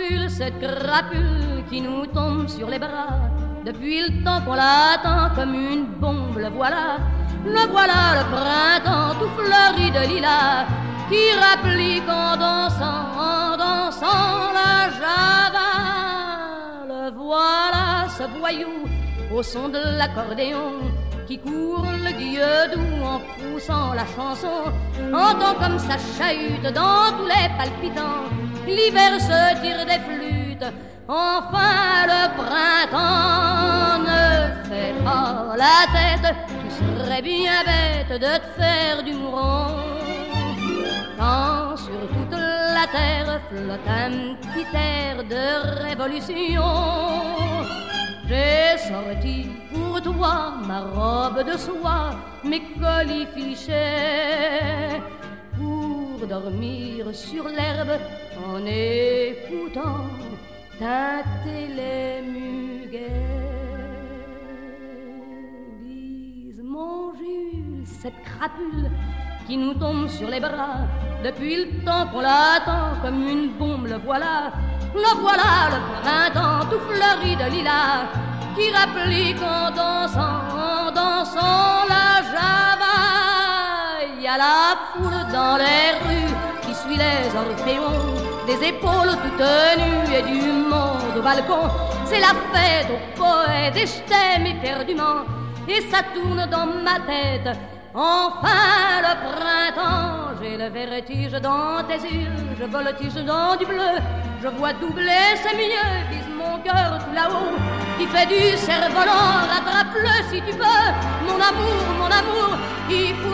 Jules, cette crapule qui nous tombe sur les bras. Depuis le temps qu'on l'attend comme une bombe, le voilà le printemps tout fleuri de lilas, qui rapplique en dansant la java. Le voilà, ce voyou, au son de l'accordéon, qui court le guilledou en poussant la chanson, entend comme ça chahute dans tous les palpitants. L'hiver se tire des flûtes, enfin le printemps. Ne fais pas la tête, tu serais bien bête de te faire du mouron. Quand sur toute la terre flotte un petit air de révolution, j'ai sorti pour toi ma robe de soie, mes colifichets, pour dormir sur l'herbe en écoutant tâter les muguets. Bise mon Jules, cette crapule qui nous tombe sur les bras. Depuis le temps qu'on l'attend comme une bombe, le voilà le printemps tout fleuri de lilas, qui rapplique en dansant la java. Il y a la foule dans les rues qui suit les orphéons, des épaules toutes nues et du monde au balcon. C'est la fête aux poètes et je t'aime éperdument, et ça tourne dans ma tête. Enfin le printemps, j'ai le vertige dans tes yeux, je voltige dans du bleu, je vois doubler, c'est mieux, vise mon cœur tout là-haut, qui fait du cerf-volant, rattrape-le si tu peux, mon amour, il faut